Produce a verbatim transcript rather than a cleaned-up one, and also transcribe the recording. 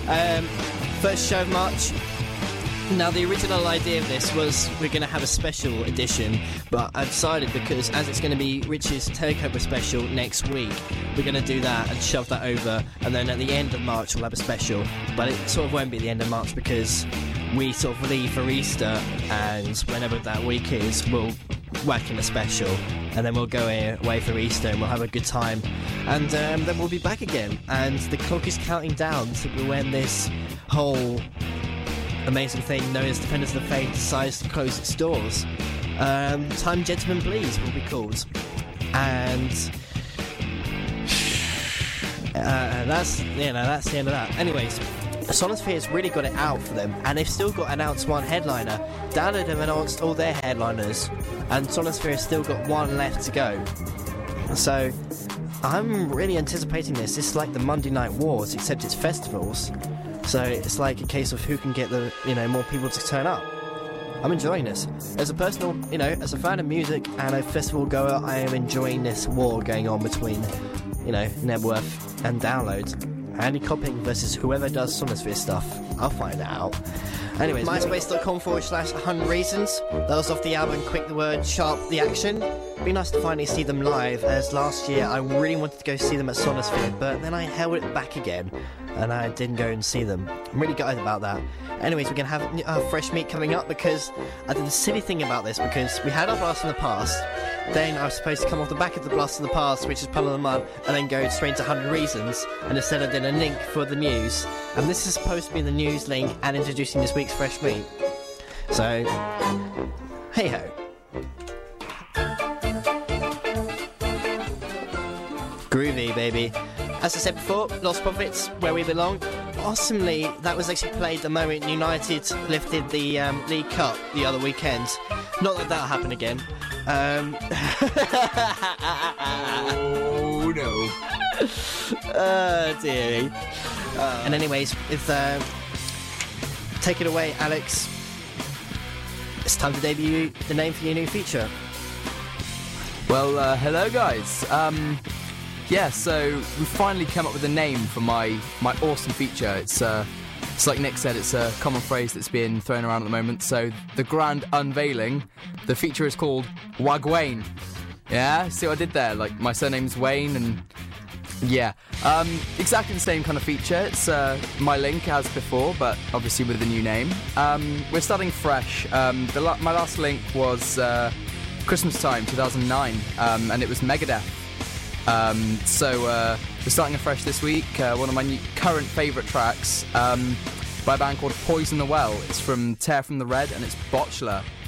Um, first show of March. Now, the original idea of this was we're going to have a special edition, but I decided because as it's going to be Rich's Takeover special next week, we're going to do that and shove that over, and then at the end of March we'll have a special. But it sort of won't be the end of March because we sort of leave for Easter, and whenever that week is, we'll whack in a special, and then we'll go away for Easter and we'll have a good time, and um, then we'll be back again, and the clock is counting down to when this whole amazing thing known as Defenders of the Faith decides to close its doors. Um, Time Gentlemen Please will be called, and uh, that's you know that's the end of that. Anyways, Sonosphere has really got it out for them, and they've still got announced one headliner. Download have announced all their headliners, and Sonosphere has still got one left to go. So I'm really anticipating this. This is like the Monday Night Wars, except it's festivals. So it's like a case of who can get the, you know, more people to turn up. I'm enjoying this. As a personal, you know, as a fan of music and a festival goer, I am enjoying this war going on between, you know, Nebworth and Download. Andy Copping versus whoever does Sonosphere stuff. I'll find out. Anyways, myspace.com forward slash 100 Reasons. That was off the album Quick the Word, Sharp the Action. It'd be nice to finally see them live, as last year I really wanted to go see them at Sonosphere, but then I held it back again, and I didn't go and see them. I'm really gutted about that. Anyways, we're going to have uh, fresh meat coming up, because I did a silly thing about this, because we had our blast from the past, then I was supposed to come off the back of the blast from the past, which is Puddle of the Mud, and then go straight to one hundred Reasons, and instead I did a link for the news, and this is supposed to be the news link and introducing this week's fresh meat. So, hey ho. Groovy, baby. As I said before, Lost Profits, Where We Belong. Awesomely, that was actually played the moment United lifted the um, League Cup the other weekend. Not that that'll happen again. Um, oh no. Oh dearie. Uh, and anyways, if uh, take it away, Alex. It's time to debut the name for your new feature. Well, uh, hello guys. Um, yeah, so we finally come up with a name for my my awesome feature. It's uh, it's like Nick said, it's a common phrase that's being thrown around at the moment. So the grand unveiling, the feature is called Wagwayne. Yeah, see what I did there? Like my surname's Wayne, and yeah, um, exactly the same kind of feature. It's uh, my link as before, but obviously with a new name. Um, we're starting fresh. Um, the la- my last link was uh, Christmas time, two thousand nine, um, and it was Megadeth. Um, so uh, we're starting afresh this week. Uh, one of my new, current favourite tracks um, by a band called Poison the Well. It's from Tear from the Red, and it's Botchler.